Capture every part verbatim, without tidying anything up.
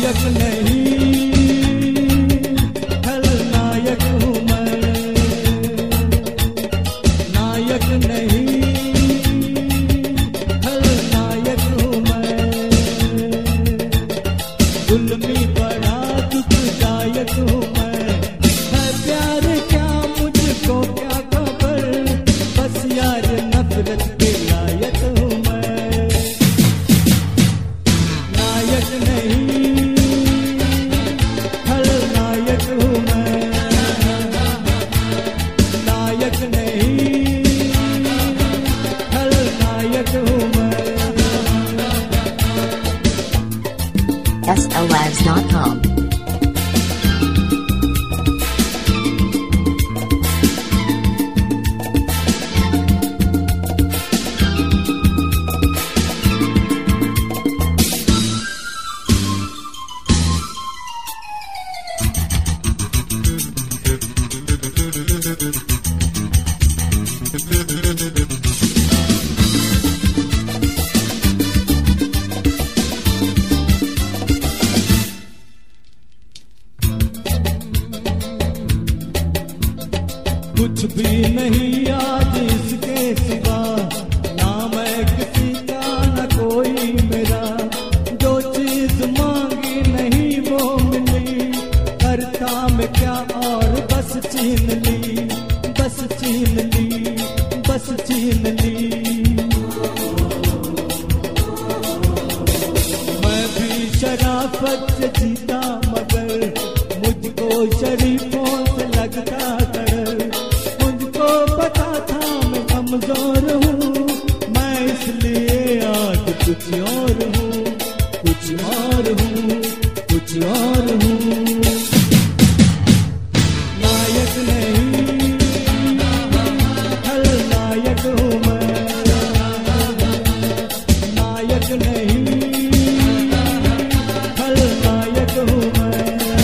नायक नहीं खलनायक हूँ मैं, नायक नहीं खलनायक हूँ मैं, जुल्मी बड़ा दुखदायक हूँ मैं, है प्यार क्या मुझको क्या खबर, बस यार नफरत के लायक हूँ मैं, नायक नहीं खलनायक हूँ मैं, नायक नहीं खलनायक हूँ मैं। S L Labs dot com कुछ भी नहीं आज इसके सिवा, ना मैं किसी का न कोई मेरा, जो चीज मांगी नहीं वो मिली, करता मैं क्या और बस छीन ली, बस छीन ली, बस छीन ली। मैं भी शराफत से जीता मगर मुझको शरीफों से लगता डर, मुझको पता था मैं कमजोर हूँ, मैं इसलिए आज कुछ और हूँ, कुछ और हूँ, कुछ और हूँ। नायक नहीं खलनायक हूँ मैं, नायक नहीं खलनायक हूँ मैं।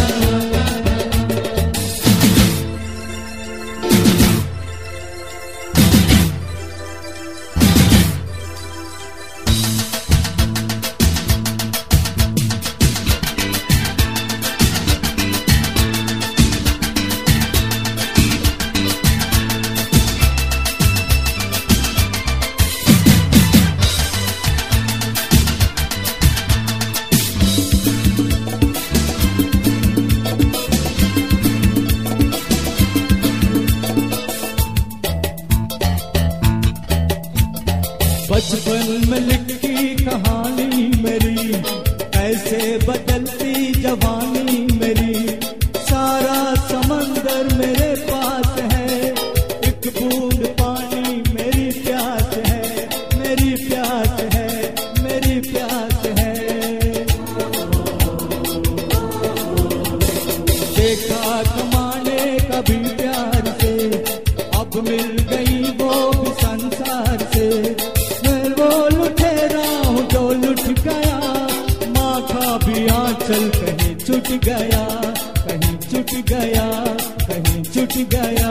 बचपन में लिखी कहानी मेरी, कैसे बदलती जवानी मेरी, सारा समंदर मेरे पास है, एक बूंद पानी मेरी प्यास है, मेरी प्यास है, मेरी प्यास है। देखा कमाने कभी प्यार से, अब मिल गई वो भी संसार से, गया माँ का भी आंचल कहीं छूट गया, कहीं छूट गया, कहीं छूट गया।